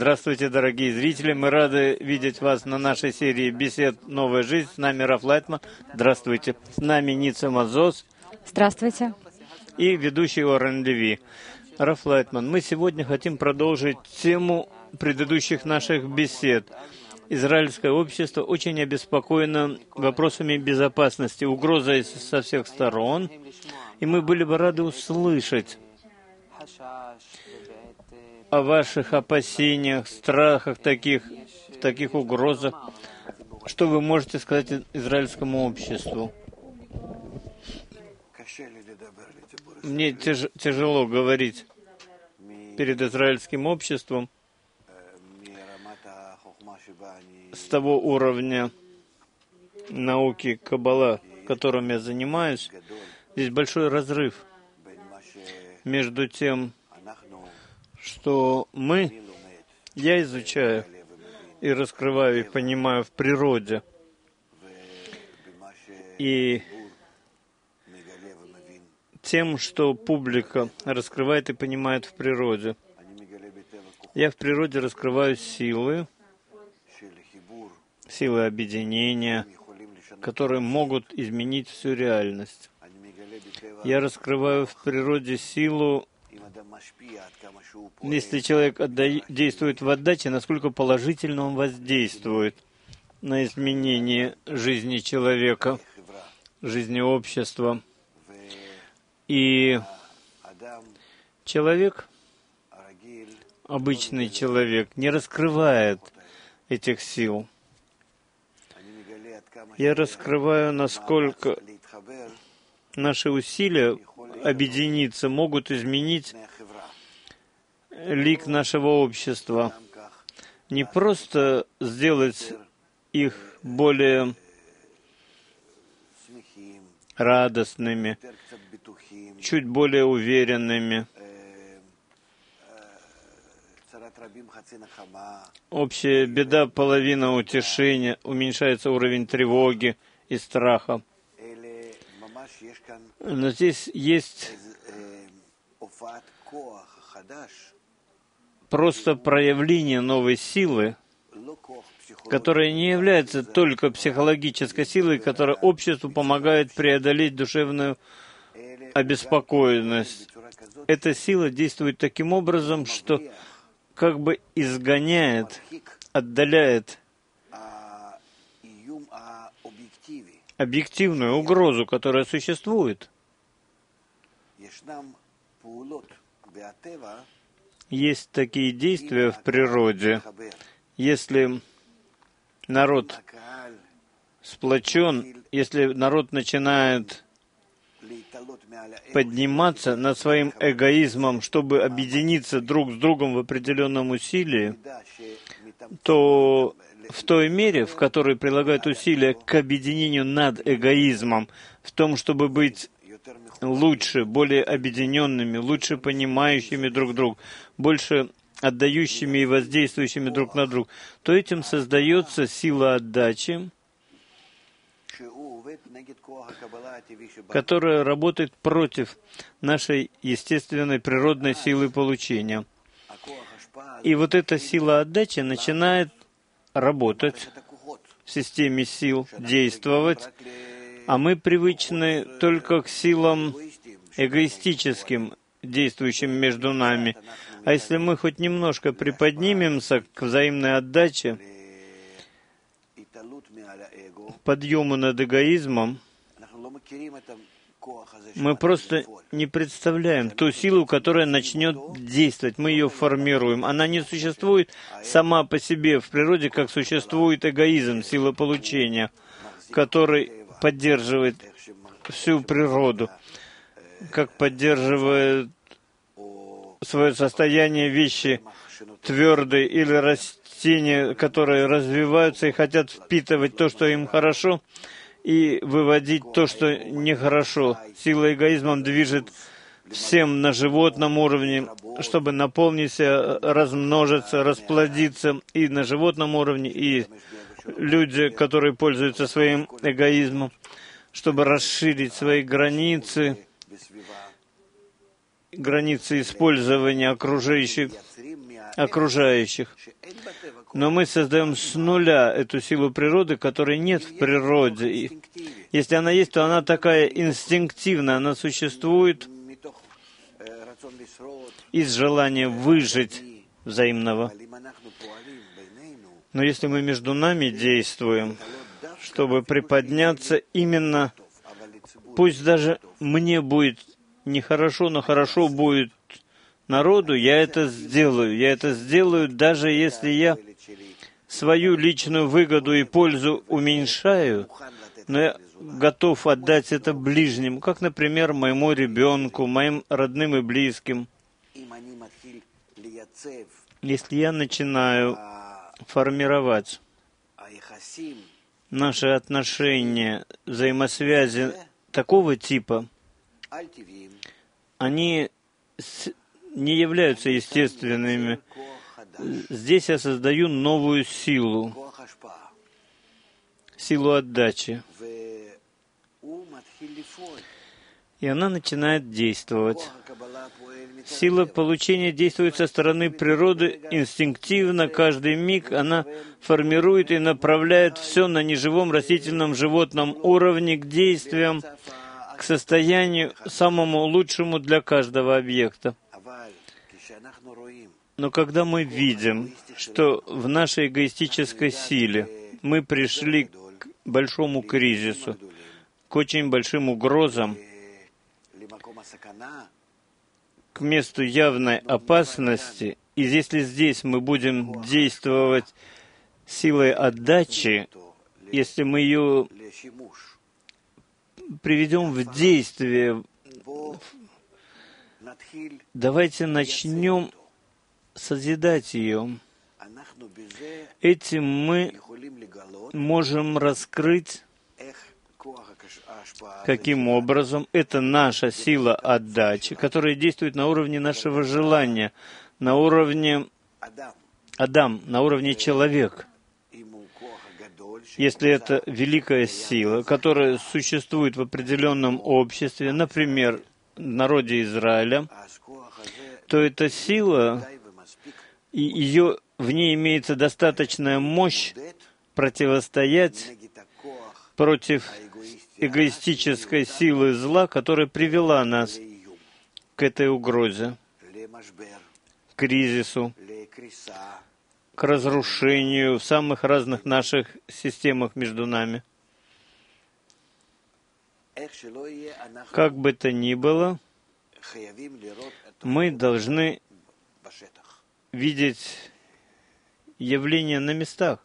Здравствуйте, дорогие зрители. Мы рады видеть вас на нашей серии бесед «Новая жизнь». С нами Раф Лайтман. Здравствуйте. С нами Ницца Мазос. Здравствуйте. И ведущий Орен Леви. Раф Лайтман, мы сегодня хотим продолжить тему предыдущих наших бесед. Израильское общество очень обеспокоено вопросами безопасности, угрозой со всех сторон. И мы были бы рады услышать о ваших опасениях, страхах, таких угрозах. Что вы можете сказать израильскому обществу? Мне тяжело говорить перед израильским обществом с того уровня науки Каббала, которым я занимаюсь. Здесь большой разрыв между тем, что я изучаю и раскрываю, и понимаю в природе, и тем, что публика раскрывает и понимает в природе. Я в природе раскрываю силы объединения, которые могут изменить всю реальность. Я раскрываю в природе силу, если человек действует в отдаче, насколько положительно он воздействует на изменение жизни человека, жизни общества. И человек, обычный человек, не раскрывает этих сил. Я раскрываю, насколько наши усилия объединиться могут изменить лик нашего общества. Не просто сделать их более радостными, чуть более уверенными. Общая беда, половина утешения, уменьшается уровень тревоги и страха. Но здесь есть просто проявление новой силы, которая не является только психологической силой, которая обществу помогает преодолеть душевную обеспокоенность. Эта сила действует таким образом, что как бы изгоняет, отдаляет объективную угрозу, которая существует. Есть такие действия в природе. Если народ сплочен, если народ начинает подниматься над своим эгоизмом, чтобы объединиться друг с другом в определенном усилии, то в той мере, в которой прилагают усилия к объединению над эгоизмом, в том, чтобы быть лучше, более объединенными, лучше понимающими друг друга, больше отдающими и воздействующими друг на друга, то этим создается сила отдачи, которая работает против нашей естественной природной силы получения. И вот эта сила отдачи начинает работать в системе сил, действовать, а мы привычны только к силам эгоистическим, действующим между нами. А если мы хоть немножко приподнимемся к взаимной отдаче, подъему над эгоизмом, мы просто не представляем ту силу, которая начнет действовать. Мы ее формируем. Она не существует сама по себе в природе, как существует эгоизм, сила получения, который поддерживает всю природу, как поддерживает свое состояние вещи твердые или растения, которые развиваются и хотят впитывать то, что им хорошо, и выводить то, что нехорошо. Сила эгоизмом движет всем на животном уровне, чтобы наполниться, размножиться, расплодиться и на животном уровне, и люди, которые пользуются своим эгоизмом, чтобы расширить свои границы использования окружающих, окружающих. Но мы создаем с нуля эту силу природы, которой нет в природе. И если она есть, то она такая инстинктивная, она существует из желания выжить взаимного. Но если мы между нами действуем, чтобы приподняться именно, пусть даже мне будет нехорошо, но хорошо будет народу, я это сделаю. Я это сделаю, даже если я свою личную выгоду и пользу уменьшаю, но я готов отдать это ближнему, как, например, моему ребенку, моим родным и близким. Если я начинаю формировать наши отношения, взаимосвязи такого типа, они не являются естественными. Здесь я создаю новую силу, силу отдачи. И она начинает действовать. Сила получения действует со стороны природы инстинктивно, каждый миг она формирует и направляет все на неживом растительном животном уровне к действиям, к состоянию самому лучшему для каждого объекта. Но когда мы видим, что в нашей эгоистической силе мы пришли к большому кризису, к очень большим угрозам, к месту явной опасности, и если здесь мы будем действовать силой отдачи, если мы ее приведем в действие, давайте начнем созидать ее. Этим мы можем раскрыть, каким образом это наша сила отдачи, которая действует на уровне нашего желания, на уровне Адам, на уровне человека. Если это великая сила, которая существует в определенном обществе, например, в народе Израиля, то эта сила, и в ней имеется достаточная мощь противостоять против эгоистической силы зла, которая привела нас к этой угрозе, к кризису, к разрушению в самых разных наших системах между нами. Как бы то ни было, мы должны видеть явления на местах.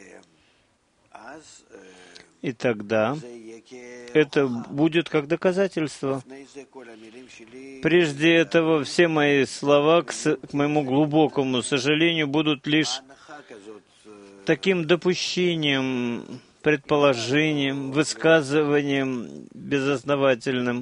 И тогда это будет как доказательство. Прежде этого, все мои слова, к моему глубокому сожалению, будут лишь таким допущением, предположением, высказыванием безосновательным.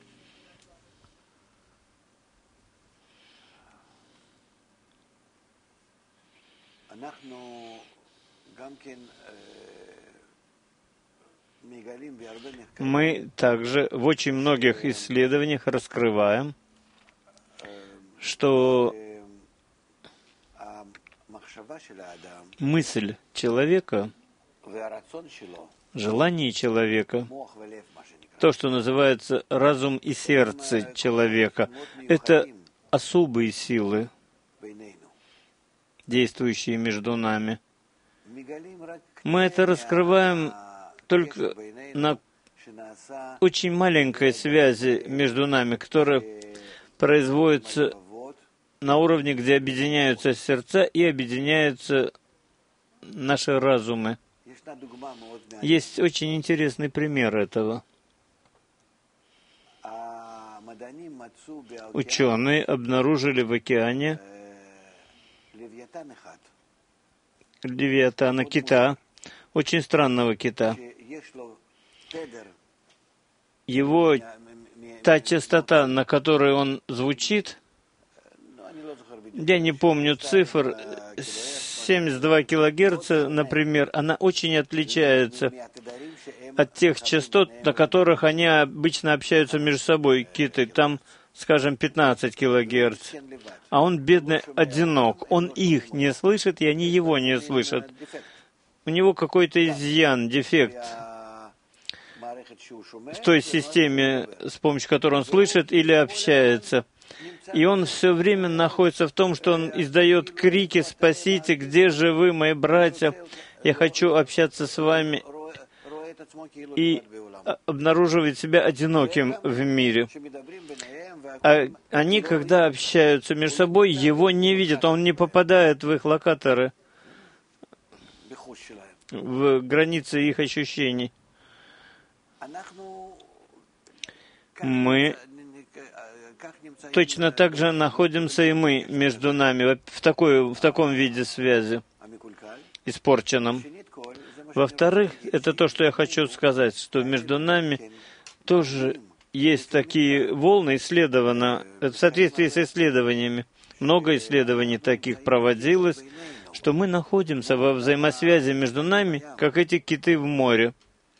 Мы также в очень многих исследованиях раскрываем, что мысль человека, желание человека, то, что называется разум и сердце человека, это особые силы, действующие между нами. Мы это раскрываем только на очень маленькой связи между нами, которая производится на уровне, где объединяются сердца и объединяются наши разумы. Есть очень интересный пример этого. Ученые обнаружили в океане левиатана, кита, очень странного кита. Его та частота, на которой он звучит, я не помню цифр, 72 килогерца, например, она очень отличается от тех частот, на которых они обычно общаются между собой, киты. Там скажем, 15 килогерц, а он, бедный, одинок. Он их не слышит, и они его не слышат. У него какой-то изъян, дефект в той системе, с помощью которой он слышит или общается. И он все время находится в том, что он издает крики: «Спасите, где же вы, мои братья? Я хочу общаться с вами». И обнаруживает себя одиноким в мире. А они, когда общаются между собой, его не видят, он не попадает в их локаторы, в границы их ощущений. Мы точно так же находимся и мы между нами в таком виде связи, испорченном. Во-вторых, это то, что я хочу сказать, что между нами тоже есть такие волны, исследованы в соответствии с исследованиями. Много исследований таких проводилось, что мы находимся во взаимосвязи между нами, как эти киты в море.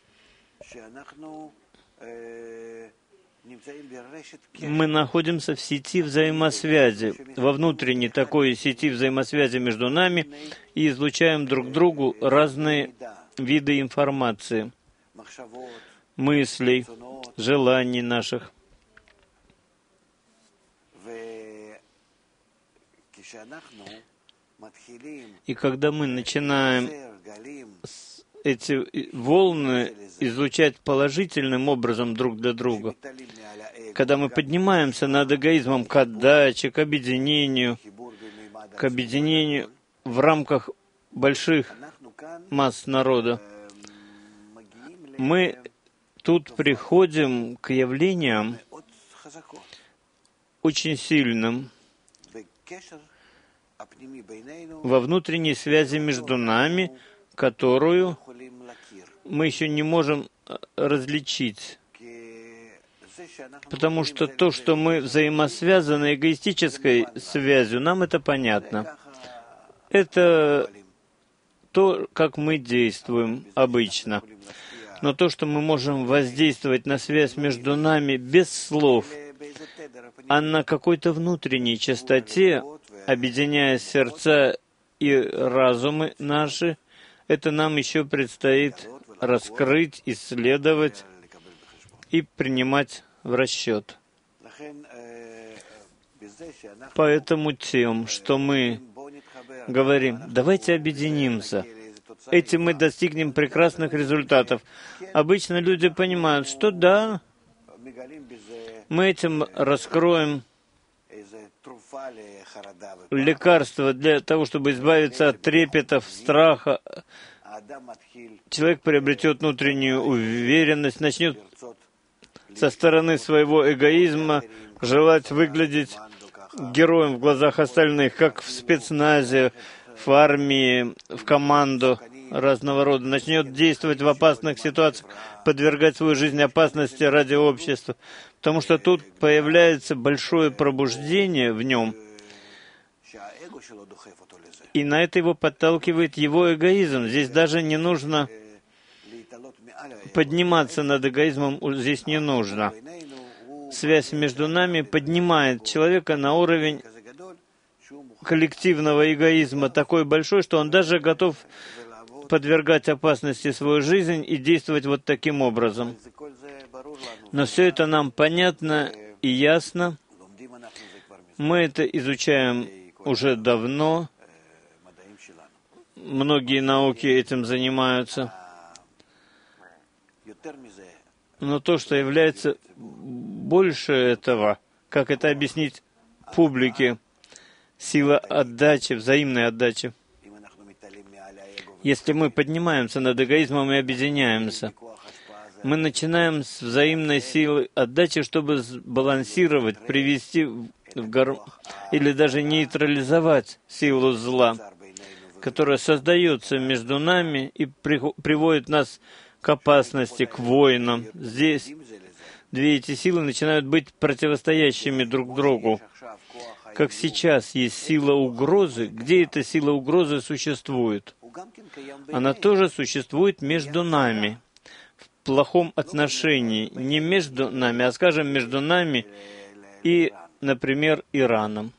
Мы находимся в сети взаимосвязи, во внутренней такой сети взаимосвязи между нами, и излучаем друг другу разные виды информации, мыслей, желаний наших. И когда мы начинаем эти волны излучать положительным образом друг для друга, когда мы поднимаемся над эгоизмом к отдаче, к объединению в рамках больших масс народа, мы тут приходим к явлениям очень сильным во внутренней связи между нами, которую мы еще не можем различить. Потому что то, что мы взаимосвязаны эгоистической связью, нам это понятно. Это то, как мы действуем обычно. Но то, что мы можем воздействовать на связь между нами без слов, а на какой-то внутренней частоте, объединяя сердца и разумы наши, это нам еще предстоит раскрыть, исследовать и принимать в расчет. Поэтому тем, что мы говорим, давайте объединимся, этим мы достигнем прекрасных результатов. Обычно люди понимают, что да, мы этим раскроем лекарство для того, чтобы избавиться от трепетов, страха. Человек приобретет внутреннюю уверенность, начнет со стороны своего эгоизма желать выглядеть героем в глазах остальных, как в спецназе, в армии, в команду разного рода. Начнет действовать в опасных ситуациях, подвергать свою жизнь опасности ради общества. Потому что тут появляется большое пробуждение в нем, и на это его подталкивает его эгоизм. Здесь даже не нужно подниматься над эгоизмом, здесь не нужно. Связь между нами поднимает человека на уровень коллективного эгоизма, такой большой, что он даже готов подвергать опасности свою жизнь и действовать вот таким образом. Но все это нам понятно и ясно. Мы это изучаем уже давно. Многие науки этим занимаются. Но то, что является больше этого, как это объяснить публике, сила отдачи, взаимной отдачи. Если мы поднимаемся над эгоизмом и объединяемся, мы начинаем с взаимной силы отдачи, чтобы сбалансировать, привести или даже нейтрализовать силу зла, которая создается между нами и приводит нас к опасности, к войнам. Здесь две эти силы начинают быть противостоящими друг другу. Как сейчас есть сила угрозы, где эта сила угрозы существует? Она тоже существует между нами, в плохом отношении. Не между нами, а, скажем, между нами и, например, Ираном.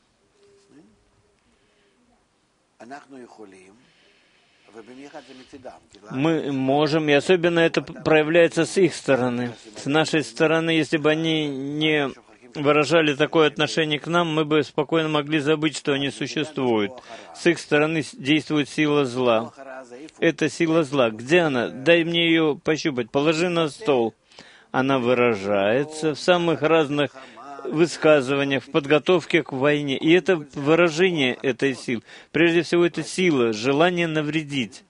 Мы можем, и особенно это проявляется с их стороны. С нашей стороны, если бы они не выражали такое отношение к нам, мы бы спокойно могли забыть, что они существуют. С их стороны действует сила зла. Это сила зла. Где она? Дай мне ее пощупать. Положи на стол. Она выражается в самых разных высказываниях, в подготовке к войне. И это выражение этой силы. Прежде всего, это сила, желание навредить.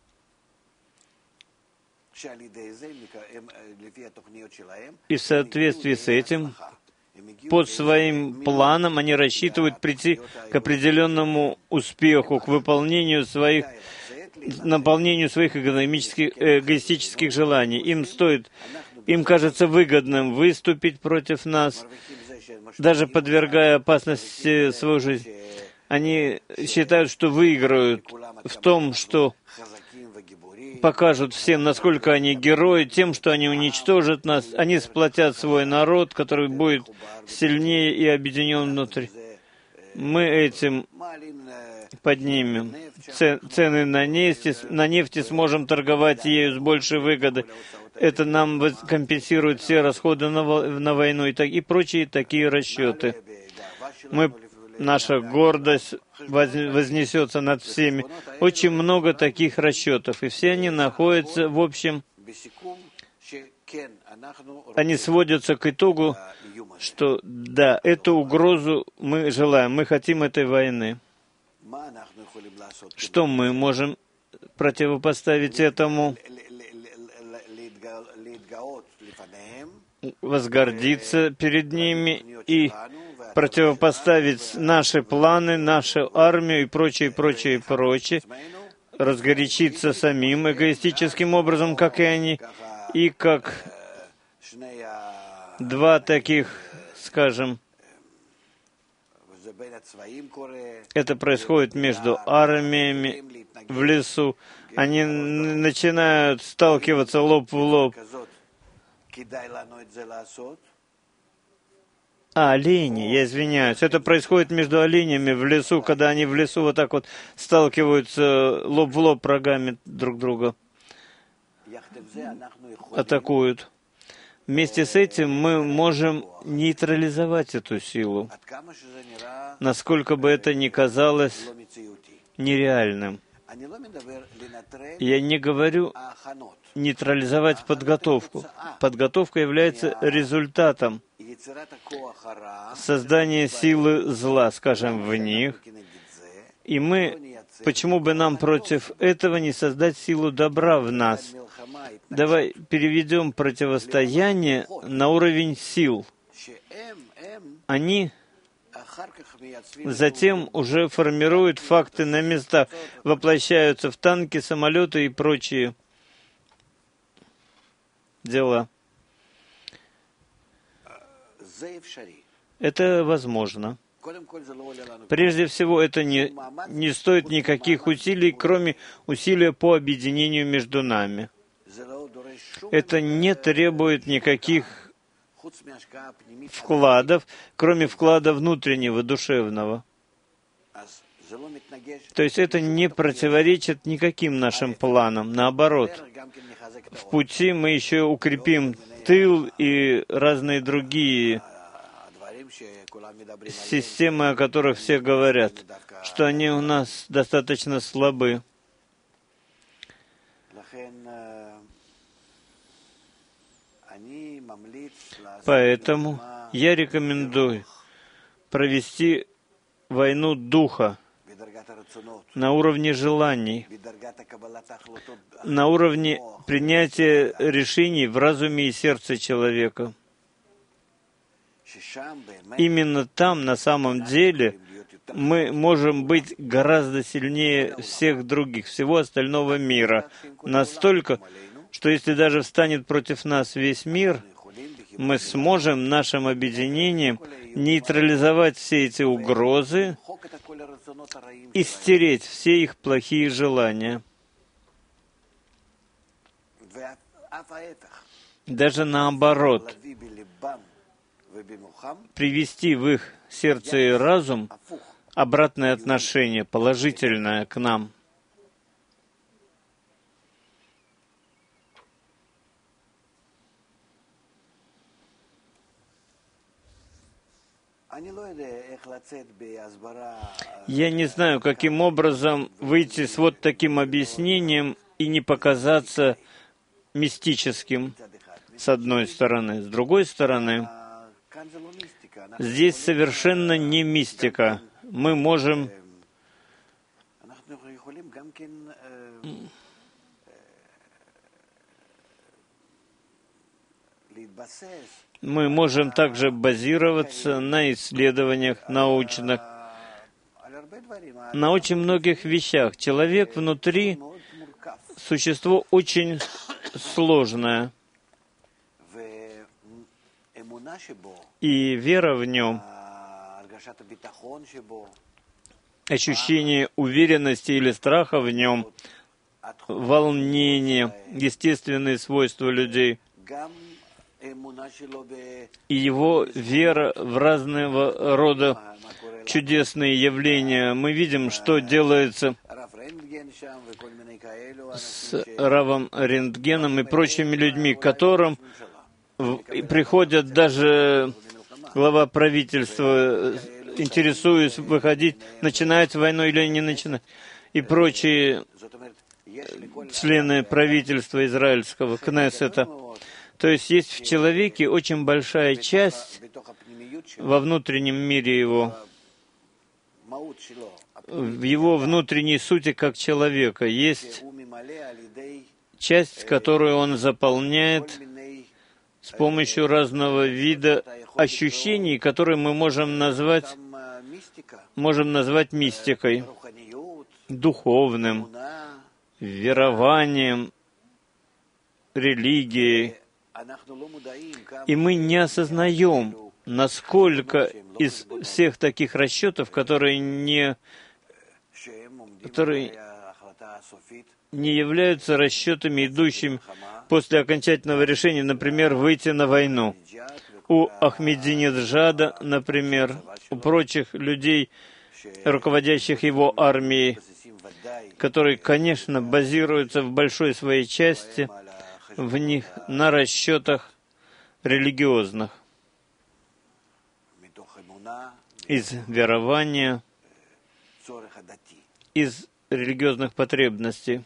И в соответствии с этим, под своим планом, они рассчитывают прийти к определенному успеху, к выполнению своих, наполнению своих эгоистических желаний. Им кажется выгодным выступить против нас, даже подвергая опасности свою жизнь. Они считают, что выиграют в том, что покажут всем, насколько они герои, тем, что они уничтожат нас, они сплотят свой народ, который будет сильнее и объединен внутри. Мы этим поднимем цены на нефть и сможем торговать ею с большей выгодой. Это нам компенсирует все расходы на войну и прочие такие расчеты. Наша гордость вознесется над всеми. Очень много таких расчетов, и все они находятся, в общем, они сводятся к итогу, что да, эту угрозу мы желаем, мы хотим этой войны. Что мы можем противопоставить этому? Возгордиться перед ними и противопоставить наши планы, нашу армию и прочее, прочее, прочее, разгорячиться самим эгоистическим образом, как и они, и как два таких, скажем, это происходит между армиями в лесу. Они начинают сталкиваться лоб в лоб. Олени, я извиняюсь. Это происходит между оленями в лесу, когда они в лесу вот так вот сталкиваются лоб в лоб рогами друг друга, атакуют. Вместе с этим мы можем нейтрализовать эту силу, насколько бы это ни казалось нереальным. Я не говорю нейтрализовать подготовку. Подготовка является результатом создания силы зла, скажем, в них. И мы, почему бы нам против этого не создать силу добра в нас? Давай переведем противостояние на уровень сил. Они затем уже формируют факты на местах, воплощаются в танки, самолеты и прочие дела. Это возможно. Прежде всего, это не стоит никаких усилий, кроме усилия по объединению между нами. Это не требует никаких вкладов, кроме вклада внутреннего, душевного. То есть это не противоречит никаким нашим планам. Наоборот, в пути мы еще укрепим тыл и разные другие системы, о которых все говорят, что они у нас достаточно слабы. Поэтому я рекомендую провести войну духа на уровне желаний, на уровне принятия решений в разуме и сердце человека. Именно там, на самом деле, мы можем быть гораздо сильнее всех других, всего остального мира. Настолько, что если даже встанет против нас весь мир, мы сможем нашим объединением нейтрализовать все эти угрозы и стереть все их плохие желания. Даже наоборот, привести в их сердце и разум обратное отношение, положительное к нам. Я не знаю, каким образом выйти с вот таким объяснением и не показаться мистическим, с одной стороны. С другой стороны, здесь совершенно не мистика. Мы можем также базироваться на исследованиях научных, на очень многих вещах. Человек внутри — существо очень сложное, и вера в нем, ощущение уверенности или страха в нем, волнение, естественные свойства людей, и его вера в разного рода чудесные явления. Мы видим, что делается с Равом Рентгеном и прочими людьми, к которым приходят даже глава правительства, интересуясь, выходить, начинать войну или не начинать, и прочие члены правительства израильского, Кнессета. То есть в человеке очень большая часть во внутреннем мире его, в его внутренней сути как человека. Есть часть, которую он заполняет с помощью разного вида ощущений, которые мы можем назвать мистикой, духовным, верованием, религией. И мы не осознаем, насколько из всех таких расчетов, которые не являются расчетами, идущими после окончательного решения, например, выйти на войну. У Ахмединеджада, например, у прочих людей, руководящих его армией, которые, конечно, базируются в большой своей части в них на расчетах религиозных, из верования, из религиозных потребностей.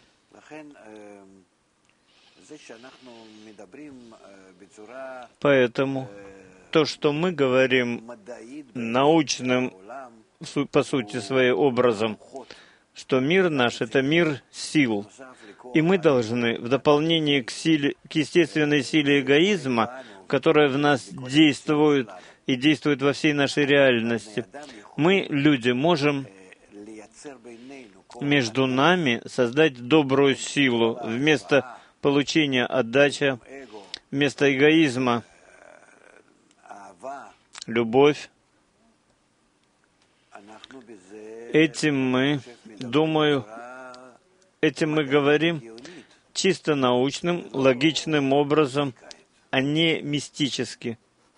Поэтому то, что мы говорим научным, по сути своей, образом, что мир наш — это мир сил, и мы должны, в дополнение к естественной силе эгоизма, которая в нас действует и действует во всей нашей реальности, мы, люди, можем между нами создать добрую силу вместо получения отдачи, вместо эгоизма, любовь. Этим мы говорим чисто научным, логичным образом, а не мистически.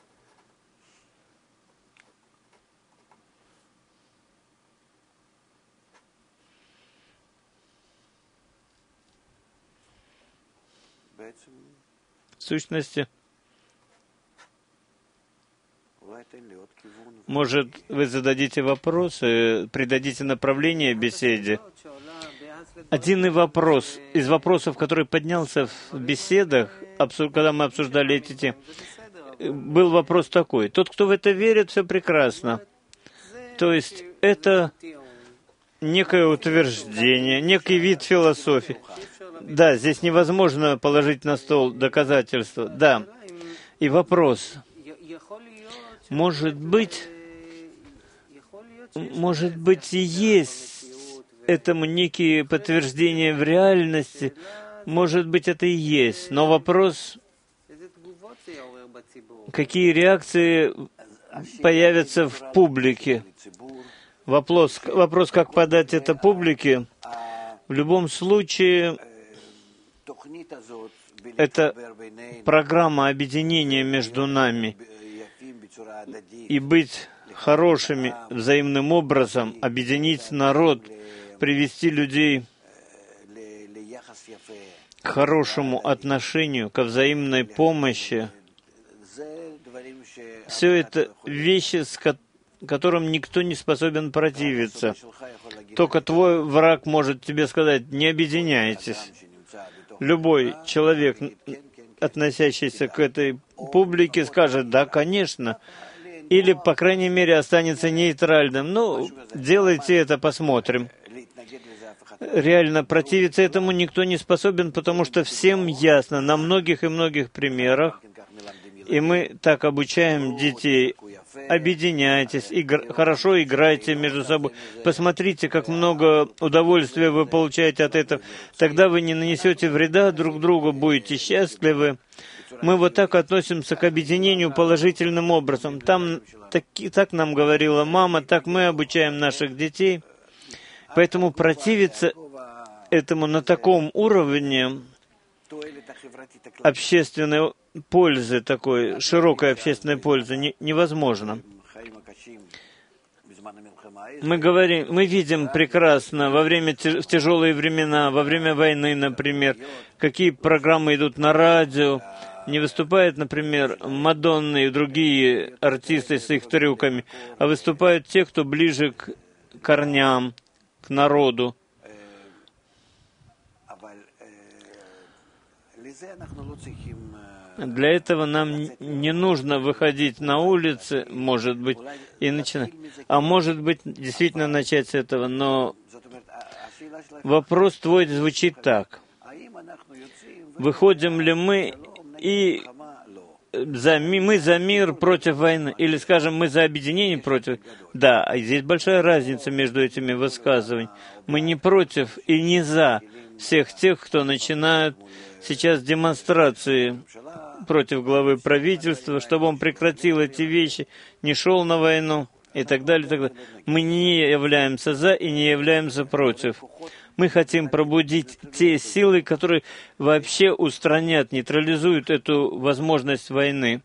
В сущности, может, вы зададите вопросы, придадите направление беседе. Один из вопросов, который поднялся в беседах, когда мы обсуждали эти темы, был вопрос такой. Тот, кто в это верит, все прекрасно. То есть это некое утверждение, некий вид философии. Да, здесь невозможно положить на стол доказательства. Да. И вопрос. Может быть, и есть этому некие подтверждения в реальности. Может быть, это и есть. Но вопрос, какие реакции появятся в публике. Вопрос, как подать это публике. В любом случае, это программа объединения между нами. и быть хорошими взаимным образом, объединить народ, привести людей к хорошему отношению, ко взаимной помощи. Все это вещи, с которым никто не способен противиться. Только твой враг может тебе сказать: не объединяйтесь. Любой человек, относящийся к этой публике, скажет: да, конечно. Или, по крайней мере, останется нейтральным. Ну, делайте это, посмотрим. Реально противиться этому никто не способен, потому что всем ясно на многих и многих примерах, и мы так обучаем детей: объединяйтесь, хорошо играйте между собой. Посмотрите, как много удовольствия вы получаете от этого. Тогда вы не нанесете вреда друг другу, будете счастливы. Мы вот так относимся к объединению положительным образом. Так нам говорила мама, так мы обучаем наших детей. Поэтому противиться этому на таком уровне общественной пользы, такой широкой общественной пользы, невозможно. Мы видим прекрасно в тяжелые времена, во время войны, например, какие программы идут на радио, не выступают, например, Мадонны и другие артисты с их трюками, а выступают те, кто ближе к корням, к народу. Для этого нам не нужно выходить на улицы, может быть, и начинать. А может быть, действительно начать с этого. Но вопрос твой звучит так. Выходим ли мы мы за мир против войны? Или, скажем, мы за объединение против? Да, а здесь большая разница между этими высказываниями. Мы не против и не за всех тех, кто начинает сейчас демонстрации против главы правительства, чтобы он прекратил эти вещи, не шел на войну и так далее, и так далее. Мы не являемся за и не являемся против. Мы хотим пробудить те силы, которые вообще устранят, нейтрализуют эту возможность войны.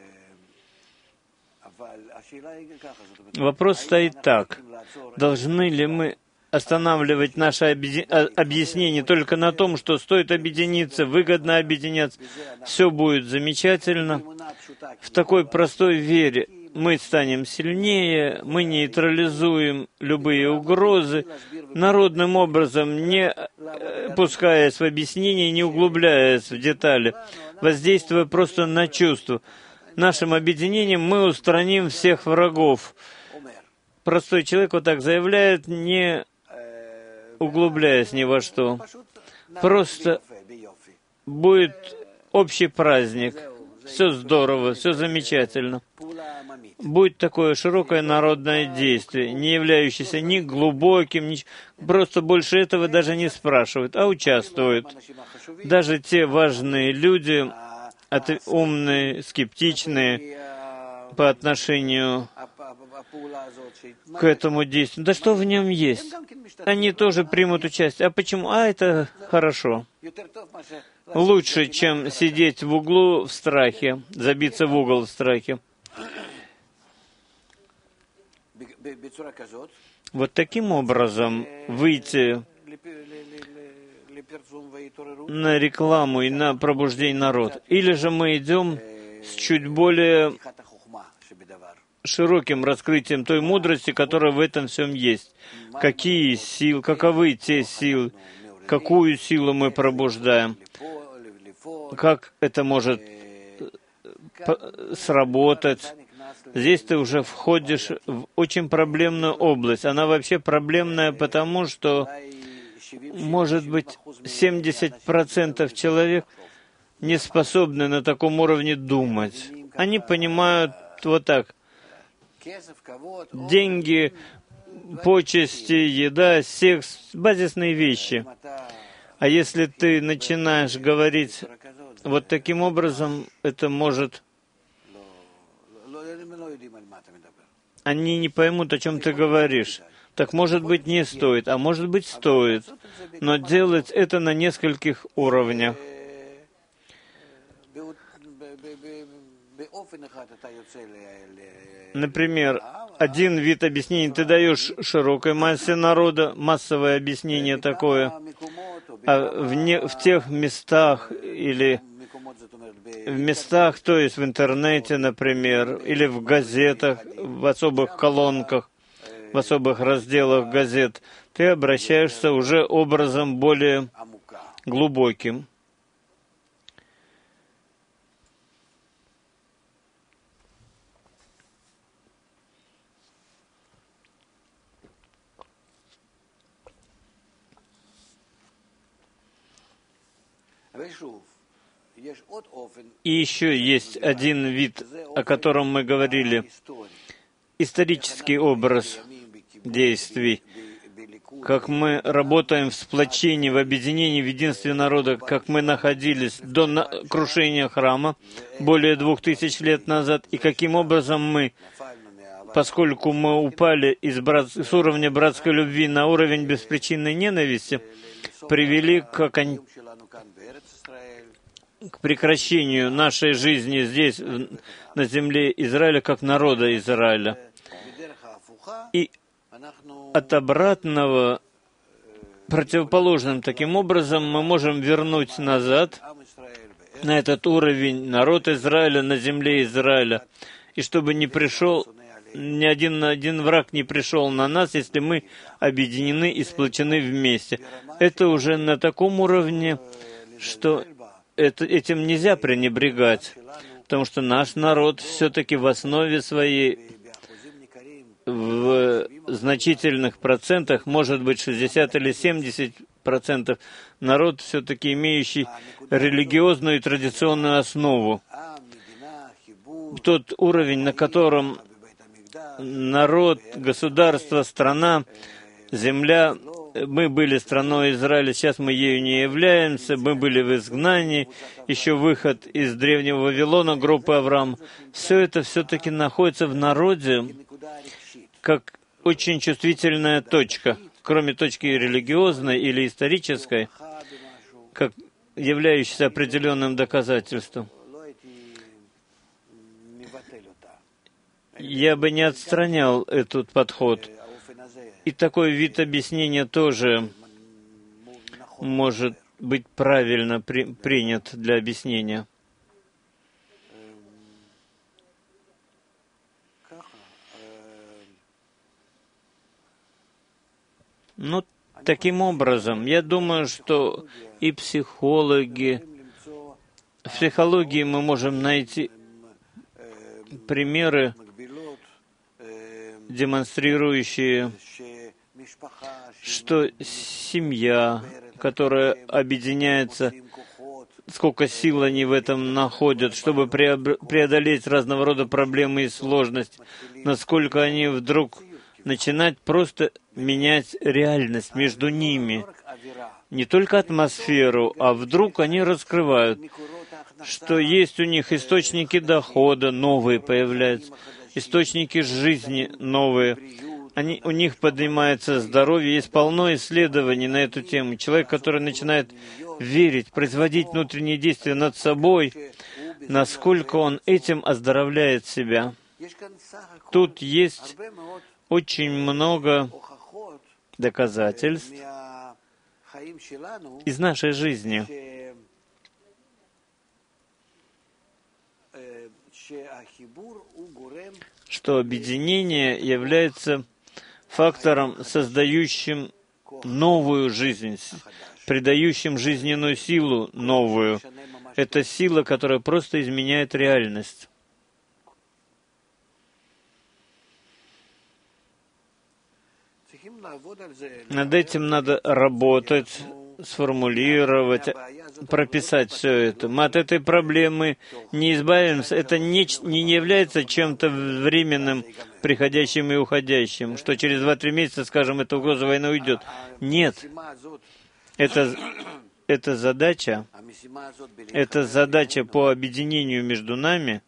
Вопрос стоит так. Должны ли мы останавливать наше объяснение только на том, что стоит объединиться, выгодно объединяться, все будет замечательно? В такой простой вере мы станем сильнее, мы нейтрализуем любые угрозы, народным образом, не пускаясь в объяснение, не углубляясь в детали, воздействуя просто на чувства. Нашим объединением мы устраним всех врагов. Простой человек вот так заявляет, не углубляясь ни во что. Просто будет общий праздник. Все здорово, все замечательно. Будет такое широкое народное действие, не являющееся ни глубоким, просто больше этого даже не спрашивают, а участвуют. Даже те важные люди, умные, скептичные по отношению к этому действию. Да что в нем есть? Они тоже примут участие. А почему? А это хорошо. Лучше, чем сидеть в углу в страхе, забиться в угол в страхе. Вот таким образом выйти на рекламу и на пробуждение народа. Или же мы идем с чуть более широким раскрытием той мудрости, которая в этом всем есть. Какие силы, каковы те силы, какую силу мы пробуждаем, как это может сработать. Здесь ты уже входишь в очень проблемную область. Она вообще проблемная, потому что, может быть, 70% человек не способны на таком уровне думать. Они понимают вот так. Деньги, почести, еда, секс, базисные вещи. А если ты начинаешь говорить вот таким образом, это может... Они не поймут, о чем ты говоришь. Так, может быть, не стоит, а может быть, стоит. Но делать это на нескольких уровнях. Например, один вид объяснений ты даешь широкой массе народа, массовое объяснение такое, а в тех местах или в местах, то есть в интернете, например, или в газетах, в особых колонках, в особых разделах газет, ты обращаешься уже образом более глубоким. И еще есть один вид, о котором мы говорили, исторический образ действий, как мы работаем в сплочении, в объединении, в единстве народа, как мы находились до крушения храма более 2000 лет назад, и каким образом мы, поскольку мы упали с уровня братской любви на уровень беспричинной ненависти, привели к прекращению нашей жизни здесь, на земле Израиля, как народа Израиля. И от обратного, противоположным таким образом, мы можем вернуть назад на этот уровень народ Израиля на земле Израиля. И чтобы не пришел, ни один враг не пришел на нас, если мы объединены и сплочены вместе. Это уже на таком уровне, что этим нельзя пренебрегать, потому что наш народ все-таки в основе своей, в значительных процентах, может быть 60 или 70%, народ, все-таки имеющий религиозную и традиционную основу. Тот уровень, на котором народ, государство, страна, земля, мы были страной Израиля, сейчас мы ею не являемся, мы были в изгнании, еще выход из древнего Вавилона, группы Авраам. Все это все-таки находится в народе как очень чувствительная точка, кроме точки религиозной или исторической, как являющейся определенным доказательством. Я бы не отстранял этот подход. И такой вид объяснения тоже может быть правильно принят для объяснения. Ну, таким образом, я думаю, что и психологи, в психологии мы можем найти примеры, демонстрирующие, что семья, которая объединяется, сколько сил они в этом находят, чтобы преодолеть разного рода проблемы и сложности, насколько они вдруг начинают просто менять реальность между ними, не только атмосферу, а вдруг они раскрывают, что есть у них источники дохода новые появляются, источники жизни новые. У них поднимается здоровье, есть полно исследований на эту тему. Человек, который начинает верить, производить внутренние действия над собой, насколько он этим оздоровляет себя. Тут есть очень много доказательств из нашей жизни, что объединение является фактором, создающим новую жизнь, придающим жизненную силу новую. Это сила, которая просто изменяет реальность. Над этим надо работать, сформулировать, прописать все это. Мы от этой проблемы не избавимся. Это не является чем-то временным, приходящим и уходящим, что через 2-3 месяца, скажем, эта угроза войны уйдет. Нет. Это задача по объединению между нами,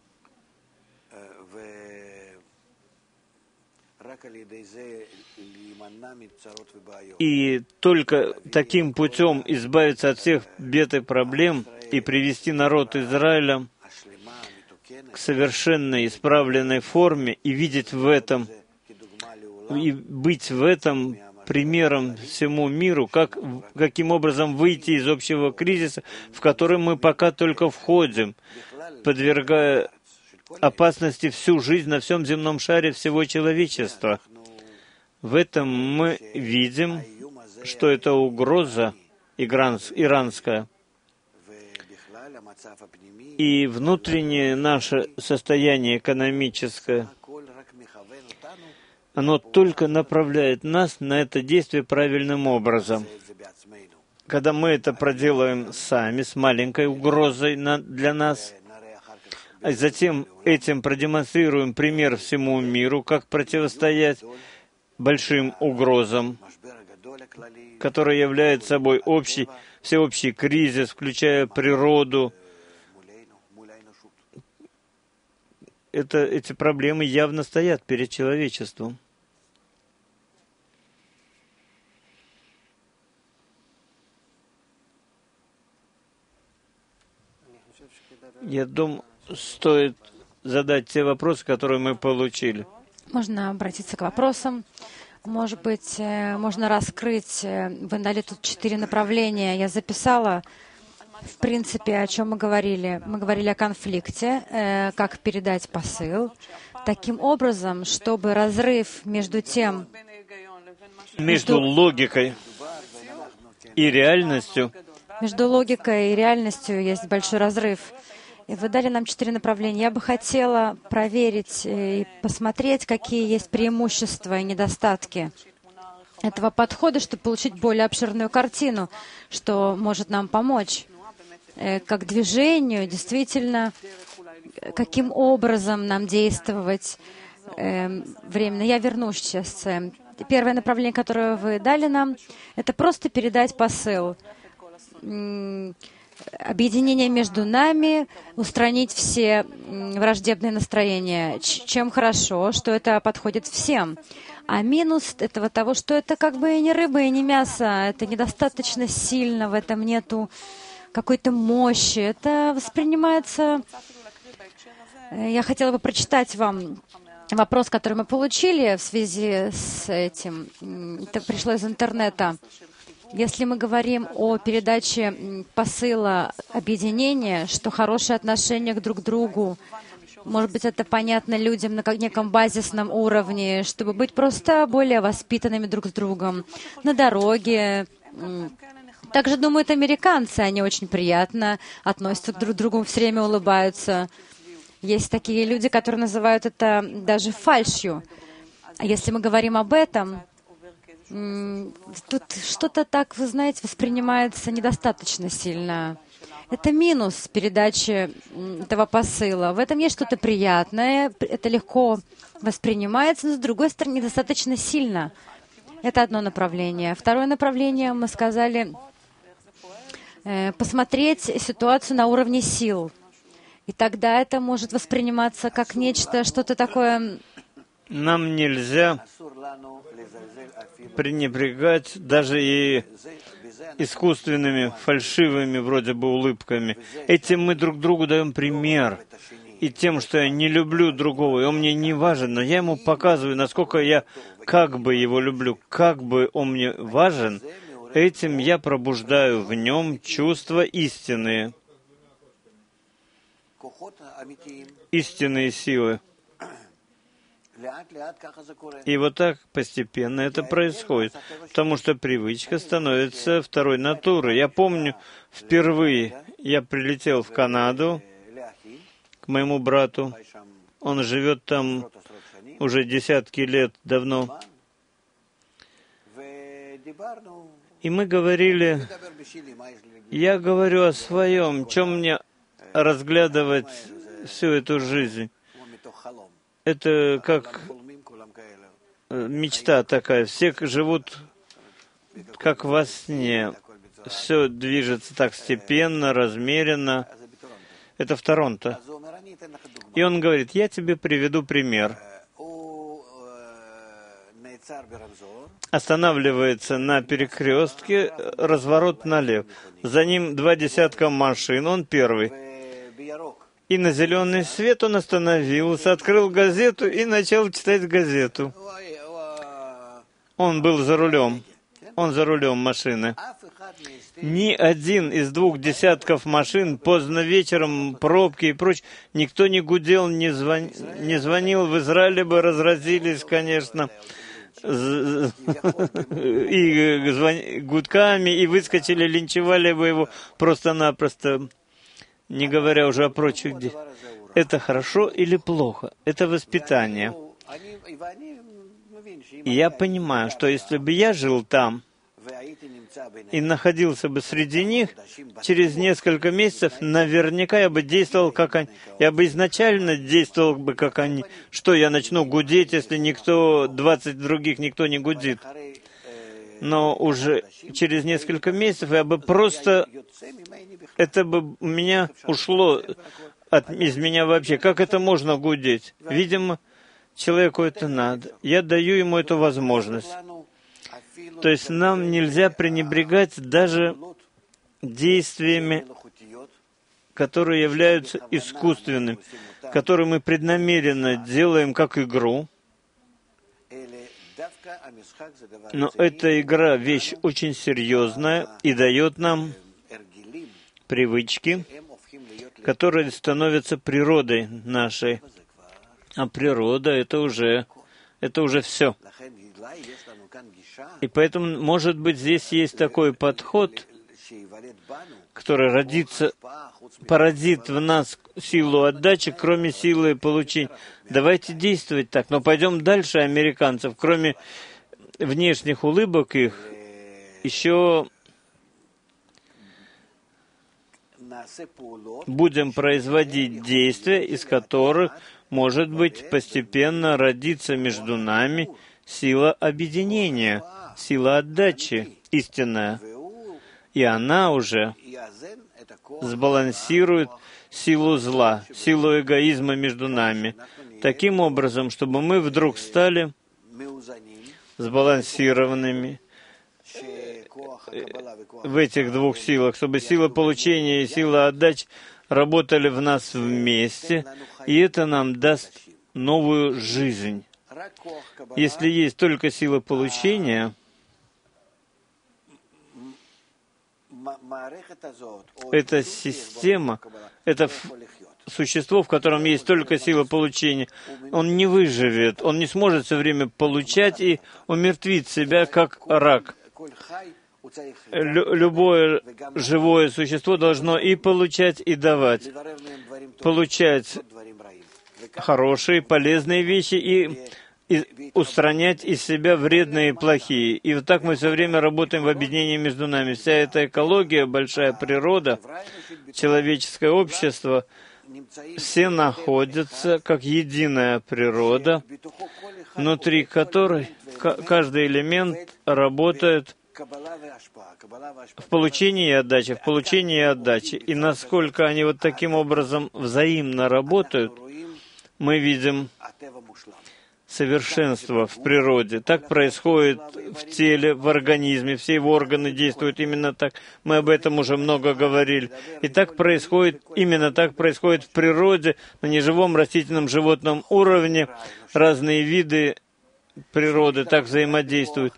и только таким путем избавиться от всех бед и проблем и привести народ Израиля к совершенной, исправленной форме и видеть в этом, и быть в этом примером всему миру, каким образом выйти из общего кризиса, в который мы пока только входим, подвергая опасности всю жизнь на всем земном шаре всего человечества. В этом мы видим, что это угроза иранская. И внутреннее наше состояние экономическое, оно только направляет нас на это действие правильным образом. Когда мы это проделаем сами, с маленькой угрозой для нас, а затем этим продемонстрируем пример всему миру, как противостоять большим угрозам, которые являются собой всеобщий кризис, включая природу. Эти проблемы явно стоят перед человечеством. Я думаю, стоит задать те вопросы, которые мы получили. Можно обратиться к вопросам. Может быть, можно раскрыть. Вы дали тут 4 направления. Я записала, в принципе, о чем мы говорили. Мы говорили о конфликте, как передать посыл, таким образом, чтобы разрыв между логикой и реальностью. Между логикой и реальностью есть большой разрыв. И вы дали нам 4 направления. Я бы хотела проверить и посмотреть, какие есть преимущества и недостатки этого подхода, чтобы получить более обширную картину, что может нам помочь как движению, действительно, каким образом нам действовать временно. Я вернусь сейчас. Первое направление, которое вы дали нам, это просто передать посыл. Объединение между нами, устранить все враждебные настроения. Чем хорошо, что это подходит всем. А минус этого того, что это как бы и не рыба, и не мясо, это недостаточно сильно, в этом нету какой-то мощи. Это воспринимается... Я хотела бы прочитать вам вопрос, который мы получили в связи с этим. Это пришло из интернета. Если мы говорим о передаче посыла объединения, что хорошее отношение друг к другу, может быть, это понятно людям на неком базисном уровне, чтобы быть просто более воспитанными друг с другом на дороге. Также думают американцы, они очень приятно относятся друг к другу, все время улыбаются. Есть такие люди, которые называют это даже фальшью. А если мы говорим об этом, тут что-то так, вы знаете, воспринимается недостаточно сильно. Это минус передачи этого посыла. В этом есть что-то приятное, это легко воспринимается, но с другой стороны недостаточно сильно. Это одно направление. Второе направление, мы сказали, посмотреть ситуацию на уровне сил. И тогда это может восприниматься как нечто, что-то такое... Нам нельзя пренебрегать даже и искусственными, фальшивыми вроде бы улыбками. Этим мы друг другу даем пример. И тем, что я не люблю другого, и он мне не важен, но я ему показываю, насколько я как бы его люблю, как бы он мне важен, этим я пробуждаю в нем чувства истинные, истинные силы. И вот так постепенно это происходит, потому что привычка становится второй натурой. Я помню, впервые я прилетел в Канаду к моему брату. Он живет там уже десятки лет давно. И мы говорили, я говорю о своем, чем мне разглядывать всю эту жизнь. Это как мечта такая. Все живут как во сне. Все движется так степенно, размеренно. Это в Торонто. И он говорит, я тебе приведу пример. Останавливается на перекрестке, разворот налево. За ним 2 десятка машин, он первый. И на зеленый свет он остановился, открыл газету и начал читать газету. Он был за рулем. Он за рулем машины. Ни один из 2 десятков машин, поздно вечером, пробки и прочее, никто не гудел, не звонил. В Израиле бы разразились, конечно, и гудками, и выскочили, линчевали бы его просто-напросто, не говоря уже о прочих делах. Это хорошо или плохо? Это воспитание. И я понимаю, что если бы я жил там и находился бы среди них, через несколько месяцев наверняка я бы действовал, как они. Я бы изначально действовал бы, как они. Что, я начну гудеть, если 20 других никто не гудит? Но уже через несколько месяцев я бы просто... Это бы у меня ушло из меня вообще. Как это можно гудеть? Видимо, человеку это надо. Я даю ему эту возможность. То есть нам нельзя пренебрегать даже действиями, которые являются искусственными, которые мы преднамеренно делаем как игру. Но эта игра — вещь очень серьезная и дает нам привычки, которые становятся природой нашей. А природа — это уже все. И поэтому, может быть, здесь есть такой подход, который породит в нас силу отдачи, кроме силы получения. Давайте действовать так. Но пойдем дальше американцев. Кроме внешних улыбок их, еще будем производить действия, из которых, может быть, постепенно родится между нами сила объединения, сила отдачи истинная. И она уже сбалансирует силу зла, силу эгоизма между нами, таким образом, чтобы мы вдруг стали сбалансированными в этих 2 силах, чтобы сила получения и сила отдачи работали в нас вместе, и это нам даст новую жизнь. Если есть только сила получения, эта система, это существо, в котором есть только сила получения, он не выживет, он не сможет все время получать и умертвить себя, как рак. Любое живое существо должно и получать, и давать. Получать хорошие, полезные вещи и устранять из себя вредные и плохие. И вот так мы все время работаем в объединении между нами. Вся эта экология, большая природа, человеческое общество, все находятся как единая природа, внутри которой каждый элемент работает в получении и отдаче, в получении и отдаче. И насколько они вот таким образом взаимно работают, мы видим совершенство в природе. Так происходит в теле, в организме. Все его органы действуют именно так. Мы об этом уже много говорили. И так происходит, именно так происходит в природе, на неживом растительном животном уровне. Разные виды природы так взаимодействуют.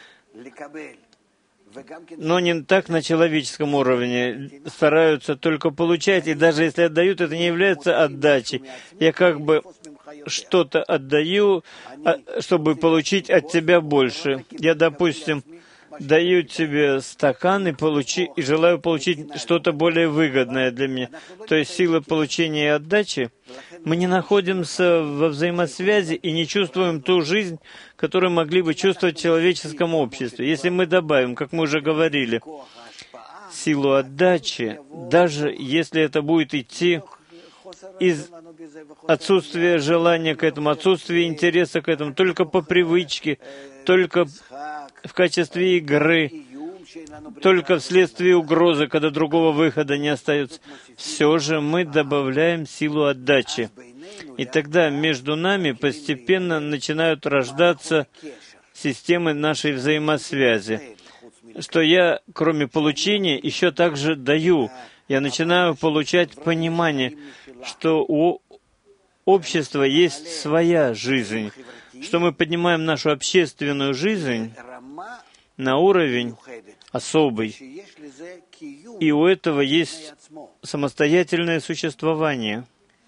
Но не так на человеческом уровне. Стараются только получать, и даже если отдают, это не является отдачей. Я как бы что-то отдаю, чтобы получить от тебя больше. Я, допустим, даю тебе стакан и желаю получить что-то более выгодное для меня. То есть сила получения и отдачи. Мы не находимся во взаимосвязи и не чувствуем ту жизнь, которую могли бы чувствовать в человеческом обществе. Если мы добавим, как мы уже говорили, силу отдачи, даже если это будет идти из отсутствия желания к этому, отсутствия интереса к этому, только по привычке, только в качестве игры, только вследствие угрозы, когда другого выхода не остается, все же мы добавляем силу отдачи. И тогда между нами постепенно начинают рождаться системы нашей взаимосвязи, что я, кроме получения, еще также даю. я начинаю получать понимание, что у общества есть своя жизнь, что мы поднимаем нашу общественную жизнь на уровень особый, и у этого есть самостоятельное существование.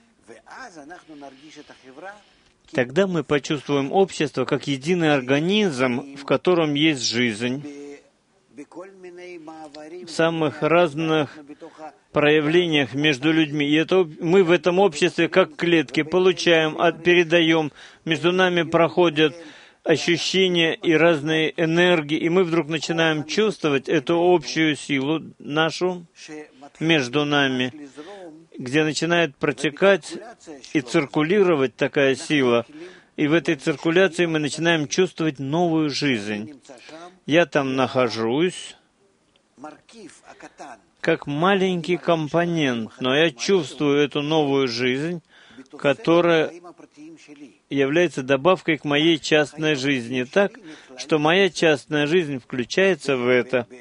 Тогда мы почувствуем общество как единый организм, в котором есть жизнь, в самых разных проявлениях между людьми. И это мы в этом обществе, как клетки, получаем, передаем, между нами проходят ощущения и разные энергии, и мы вдруг начинаем чувствовать эту общую силу нашу между нами, где начинает протекать и циркулировать такая сила. И в этой циркуляции мы начинаем чувствовать новую жизнь. Я там нахожусь как маленький компонент, но я чувствую эту новую жизнь, которая является добавкой к моей частной жизни, так, что моя частная жизнь включается в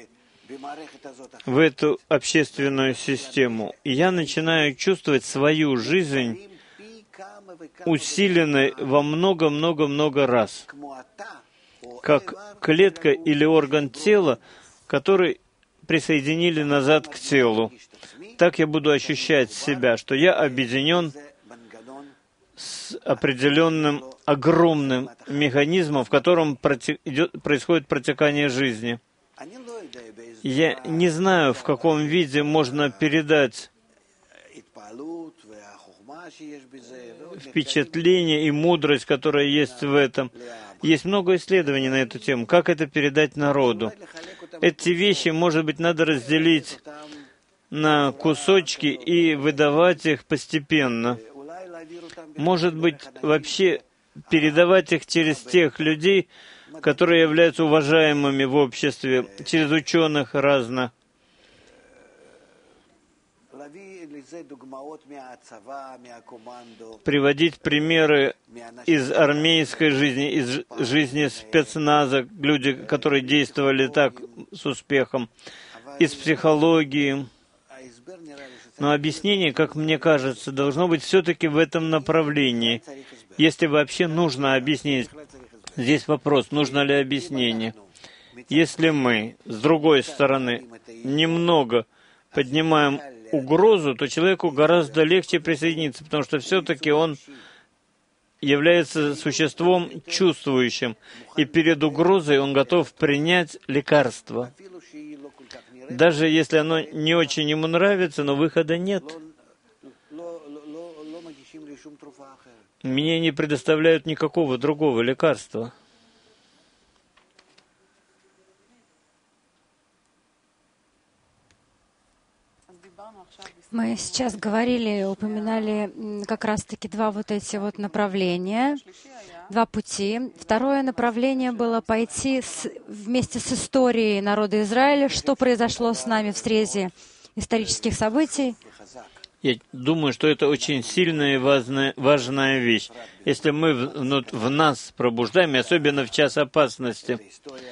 эту общественную систему. И я начинаю чувствовать свою жизнь усиленной во много-много-много раз, как клетка или орган тела, который присоединили назад к телу. Так я буду ощущать себя, что я объединен с определенным огромным механизмом, в котором происходит протекание жизни. Я не знаю, в каком виде можно передать впечатление и мудрость, которая есть в этом. Есть много исследований на эту тему. Как это передать народу? Эти вещи, может быть, надо разделить на кусочки и выдавать их постепенно. Может быть, вообще передавать их через тех людей, которые являются уважаемыми в обществе, через ученых разных. Приводить примеры из армейской жизни, из жизни спецназа, люди, которые действовали так с успехом, из психологии. Но объяснение, как мне кажется, должно быть все-таки в этом направлении. Если вообще нужно объяснить, здесь вопрос, нужно ли объяснение. Если мы, с другой стороны, немного поднимаем угрозу, то человеку гораздо легче присоединиться, потому что все-таки он является существом чувствующим, и перед угрозой он готов принять лекарство. Даже если оно не очень ему нравится, но выхода нет. Мне не предоставляют никакого другого лекарства. Мы сейчас говорили, упоминали как раз-таки два вот эти вот направления, два пути. Второе направление было пойти вместе с историей народа Израиля, что произошло с нами в срезе исторических событий. Я думаю, что это очень сильная и важная вещь. Если мы в нас пробуждаем, и особенно в час опасности,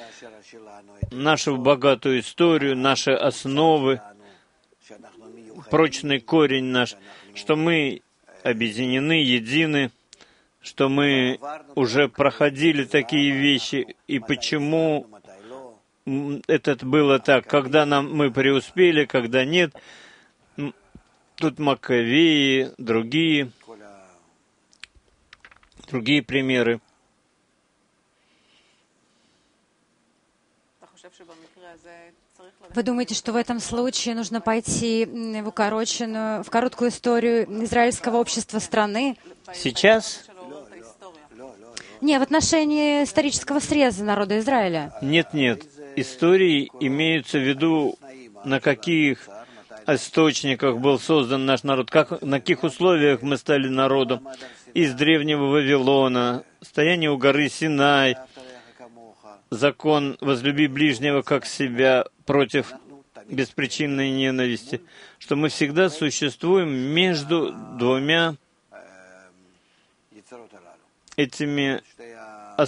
нашу богатую историю, наши основы, прочный корень наш, что мы объединены, едины, что мы уже проходили такие вещи, и почему это было так, когда мы преуспели, когда нет. Тут Маккавеи, другие примеры. Вы думаете, что в этом случае нужно пойти в короткую историю израильского общества страны? Сейчас? Не, в отношении исторического среза народа Израиля. Нет. Истории имеются в виду, на каких источниках был создан наш народ, на каких условиях мы стали народом. Из древнего Вавилона, стояние у горы Синай, закон «возлюби ближнего как себя» против беспричинной ненависти, что мы всегда существуем между двумя этими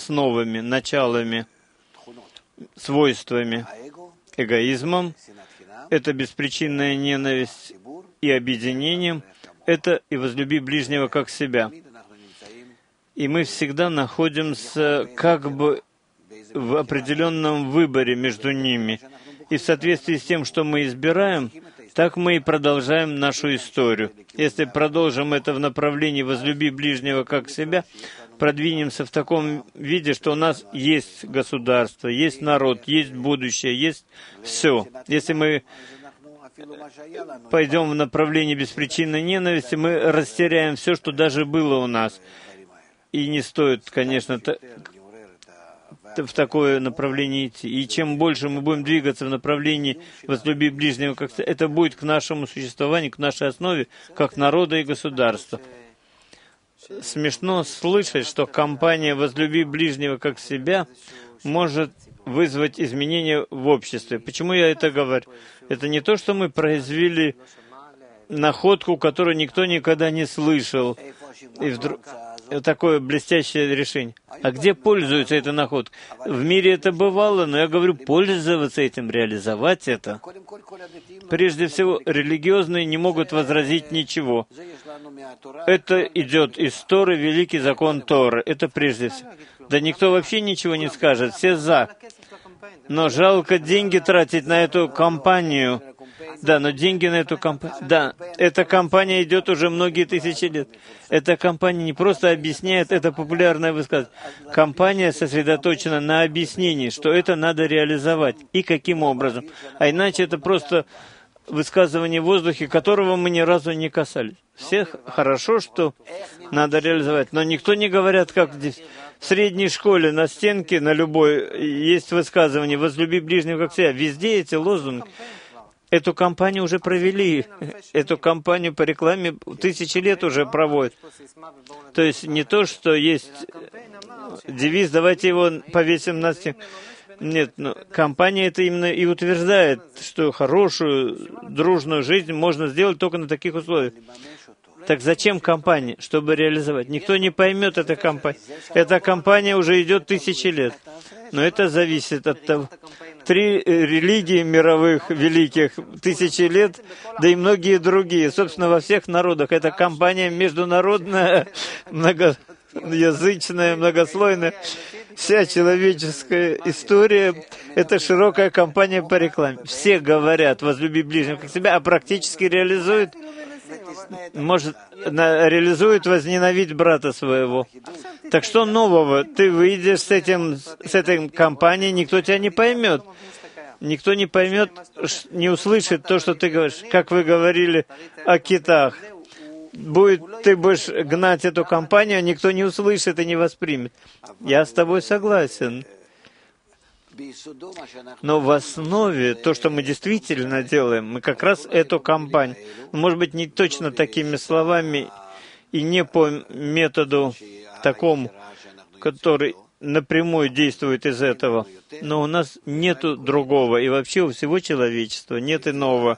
основами, началами, свойствами, эгоизмом это беспричинная ненависть и объединением, это и возлюби ближнего как себя. И мы всегда находимся как бы в определенном выборе между ними. И в соответствии с тем, что мы избираем, так мы и продолжаем нашу историю. Если продолжим это в направлении «возлюби ближнего как себя», продвинемся в таком виде, что у нас есть государство, есть народ, есть будущее, есть все. Если мы пойдем в направлении беспричинной ненависти, мы растеряем все, что даже было у нас. И не стоит, конечно, в такое направление идти. И чем больше мы будем двигаться в направлении «возлюби ближнего как себя», это будет к нашему существованию, к нашей основе, как народа и государства. Смешно слышать, что кампания «возлюби ближнего как себя» может вызвать изменения в обществе. Почему я это говорю? Это не то, что мы произвели находку, которую никто никогда не слышал, и вдруг такое блестящее решение. А где пользуются этой находкой? В мире это бывало, но я говорю, пользоваться этим, реализовать это. Прежде всего, религиозные не могут возразить ничего. Это идет из Торы, великий закон Торы. Это прежде всего. Да никто вообще ничего не скажет, все за. Но жалко деньги тратить на эту кампанию. Да, но деньги на эту кампанию... Да, эта кампания идет уже многие тысячи лет. Эта кампания не просто объясняет это популярное высказывание. Кампания сосредоточена на объяснении, что это надо реализовать. И каким образом. А иначе это просто высказывание в воздухе, которого мы ни разу не касались. Всех хорошо, что надо реализовать, но никто не говорит, как здесь. В средней школе на стенке, на любой, есть высказывание «возлюби ближнего как себя». Везде эти лозунги. Эту кампанию уже провели. Эту кампанию по рекламе тысячи лет уже проводят. То есть не то, что есть девиз «давайте его повесим на стенку». Нет, но кампания это именно и утверждает, что хорошую, дружную жизнь можно сделать только на таких условиях. Так зачем кампания? Чтобы реализовать. Никто не поймет этой кампании. Эта кампания уже идет тысячи лет. Но это зависит от того. 3 религии мировых великих тысячи лет, да и многие другие. Собственно, во всех народах. Эта кампания международная, многоязычная, многослойная. Вся человеческая история — это широкая кампания по рекламе. Все говорят «возлюби ближнего как себя», а практически реализуют, может, реализует возненавидеть брата своего. Так что нового? Ты выйдешь с этой кампанией, никто тебя не поймет. Никто не поймет, не услышит то, что ты говоришь. Как вы говорили о китах. Ты будешь гнать эту кампанию, а никто не услышит и не воспримет. Я с тобой согласен. Но в основе то, что мы действительно делаем, мы как раз эту кампанию, может быть, не точно такими словами и не по методу такому, который напрямую действует из этого, но у нас нету другого, и вообще у всего человечества нет иного.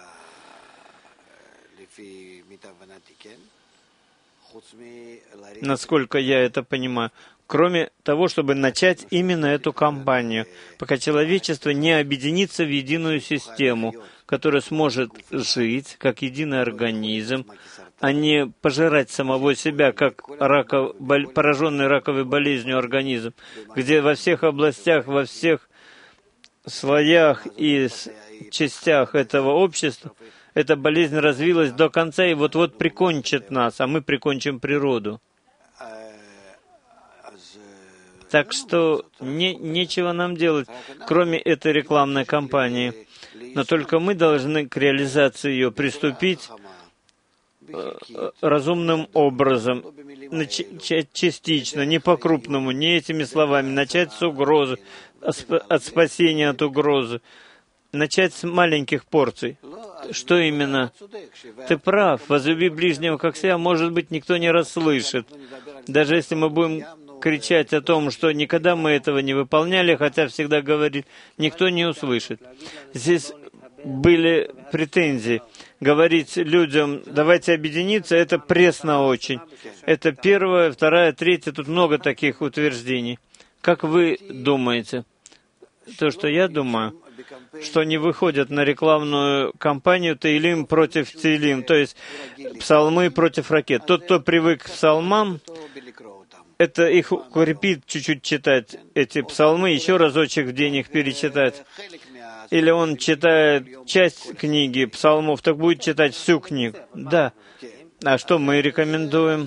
Насколько я это понимаю, кроме того, чтобы начать именно эту кампанию, пока человечество не объединится в единую систему, которая сможет жить как единый организм, а не пожирать самого себя, как пораженный раковой болезнью организм, где во всех областях, во всех слоях и частях этого общества эта болезнь развилась до конца и вот-вот прикончит нас, а мы прикончим природу. Так что нечего нам делать, кроме этой рекламной кампании. Но только мы должны к реализации ее приступить разумным образом, начать частично, не по-крупному, не этими словами, начать с угрозы, от спасения от угрозы, начать с маленьких порций. Что именно? Ты прав, возлюби ближнего как себя, может быть, никто не расслышит. Даже если мы будем кричать о том, что никогда мы этого не выполняли, хотя всегда говорили, никто не услышит. Здесь были претензии. Говорить людям, давайте объединиться, это пресно очень. Это первое, второе, третье, тут много таких утверждений. Как вы думаете? То, что я думаю, что не выходят на рекламную кампанию Теилим против Теилим, то есть псалмы против ракет. Тот, кто привык к псалмам, это их укрепит чуть-чуть читать эти псалмы, еще разочек в день их перечитать. Или он читает часть книги псалмов, так будет читать всю книгу. Да. А что мы рекомендуем?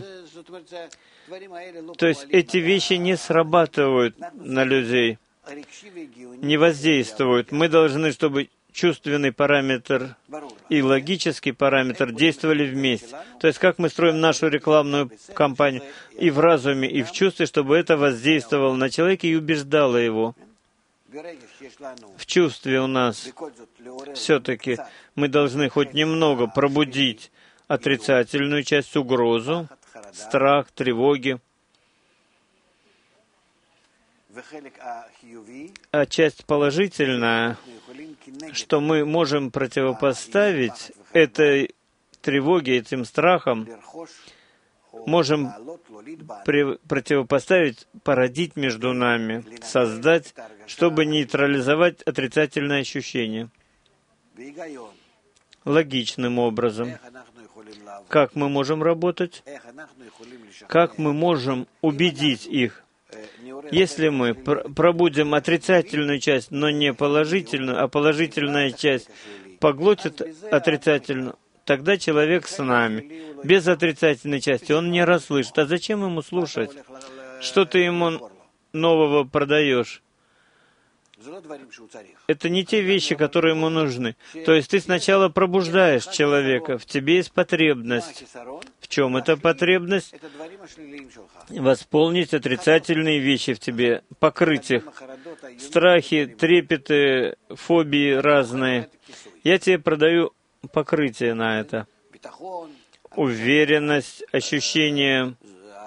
То есть эти вещи не срабатывают на людей, не воздействуют. Мы должны, чтобы чувственный параметр и логический параметр действовали вместе. То есть как мы строим нашу рекламную кампанию и в разуме, и в чувстве, чтобы это воздействовало на человека и убеждало его. В чувстве у нас все-таки мы должны хоть немного пробудить отрицательную часть, угрозу, страх, тревоги. А часть положительная, что мы можем противопоставить этой тревоге, этим страхам, можем противопоставить, породить между нами, создать, чтобы нейтрализовать отрицательные ощущения. Логичным образом. Как мы можем работать? Как мы можем убедить их? Если мы пробудим отрицательную часть, но не положительную, а положительная часть поглотит отрицательную, тогда человек с нами. Без отрицательной части он не расслышит. А зачем ему слушать? Что ты ему нового продаешь? Это не те вещи, которые ему нужны. То есть ты сначала пробуждаешь человека, в тебе есть потребность. В чем эта потребность? Восполнить отрицательные вещи в тебе, покрыть их. Страхи, трепеты, фобии разные. Я тебе продаю покрытие на это. Уверенность, ощущение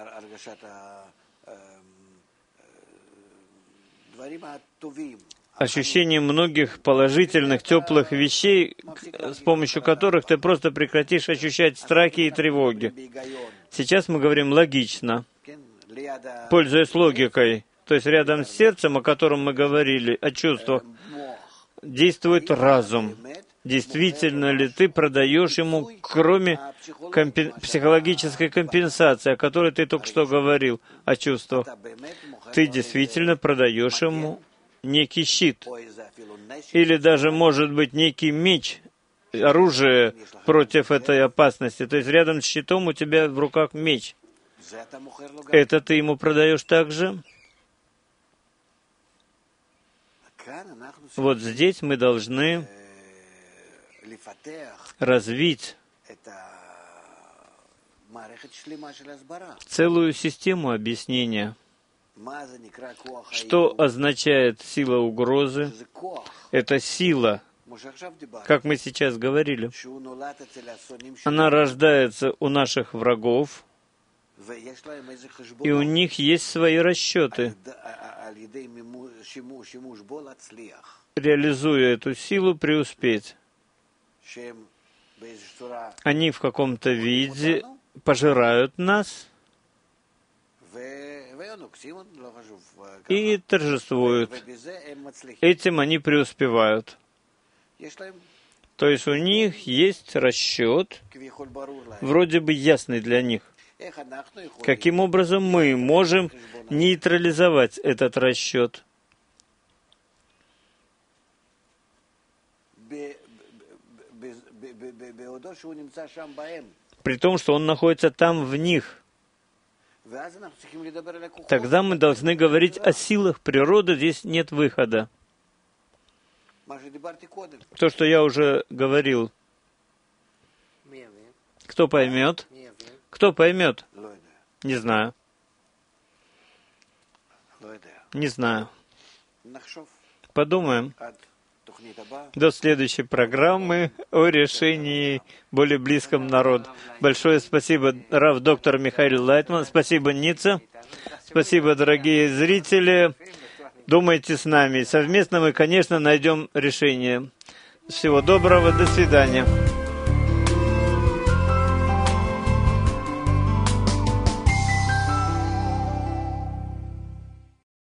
многих положительных, теплых вещей, с помощью которых ты просто прекратишь ощущать страхи и тревоги. Сейчас мы говорим логично, пользуясь логикой. То есть рядом с сердцем, о котором мы говорили, о чувствах, действует разум. Действительно ли ты продаешь ему, кроме психологической компенсации, о которой ты только что говорил, о чувствах? Ты действительно продаешь ему некий щит, или даже, может быть, некий меч, оружие против этой опасности. То есть рядом с щитом у тебя в руках меч. Это ты ему продаешь также? Вот здесь мы должны развить целую систему объяснения. Что означает сила угрозы? Это сила, как мы сейчас говорили. Она рождается у наших врагов, и у них есть свои расчеты. Реализуя эту силу, преуспеть. Они в каком-то виде пожирают нас и торжествуют. Этим они преуспевают. То есть у них есть расчет, вроде бы ясный для них. Каким образом мы можем нейтрализовать этот расчет? При том, что он находится там в них. Тогда мы должны говорить о силах природы, здесь нет выхода. То, что я уже говорил. Кто поймет? Кто поймет? Не знаю. Не знаю. Подумаем. До следующей программы о решении более близком народу. Большое спасибо, Рав доктор Михаил Лайтман. Спасибо, Ницца. Спасибо, дорогие зрители. Думайте с нами. Совместно мы, конечно, найдем решение. Всего доброго. До свидания.